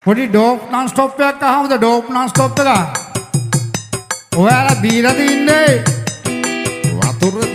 පොඩි dope non stop එකක් අහමුද dope non stop එක. ඔයාලා බීලා තින්නේ වතුරද?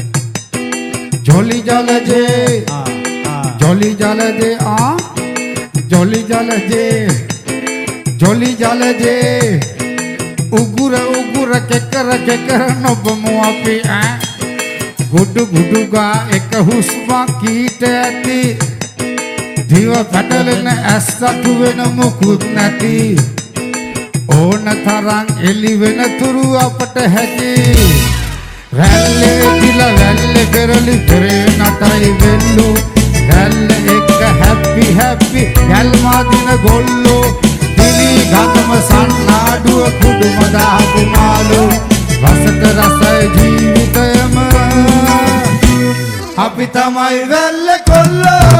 ජොලි ජලජේ ජොලි ජලජේ ජොලි ජලජේ ජොලි ජලජේ උගුර උගුර කෙකර කෙකර නොබමු අපි ගුඩු ගුඩු ගා එක හුස්මක් කීට ඇති දිව පැටලෙන ඇස්සතු වෙන මුකුත් නැති ඕන තරම් එලි වෙන තුරු අපට හැකි රැල්ලේ දිල රැල්ලේ පෙරලි පෙරේ නටයි වෙල්ලෝ රැල්ල එක හැපි හැපි යල්මා දින ගොල්ලෝ දිලි ගතම සන්නාඩුව කුඩුම දාපු මාළු රසට රසයි ජීවිතයම අපි තමයි වැල්ල කොල්ලෝ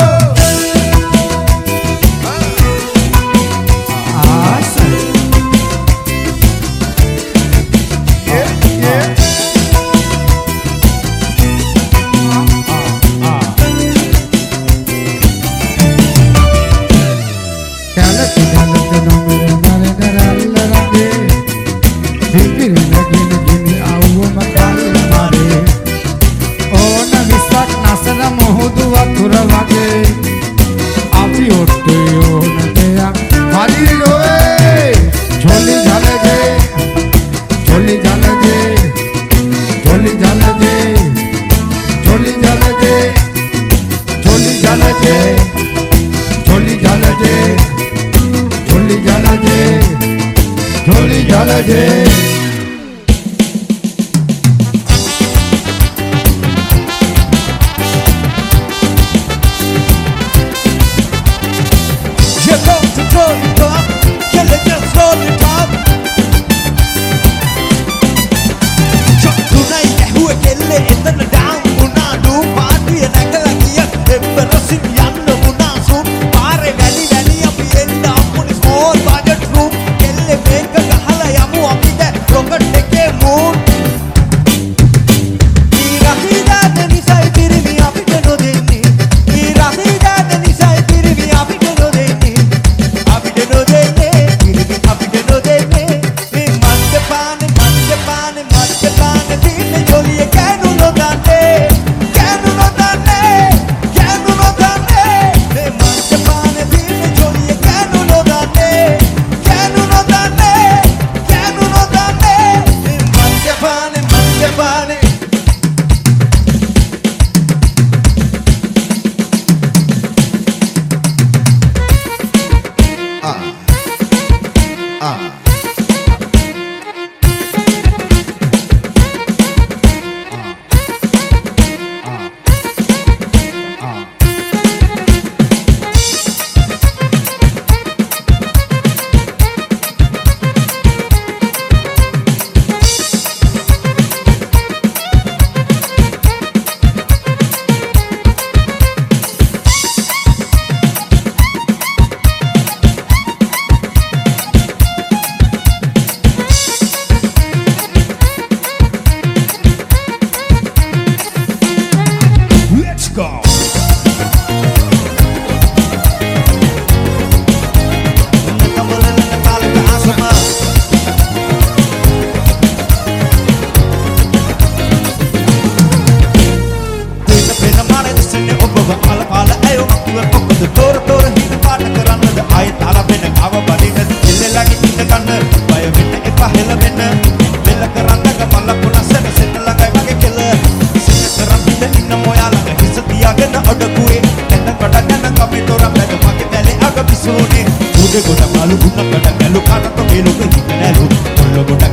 Good,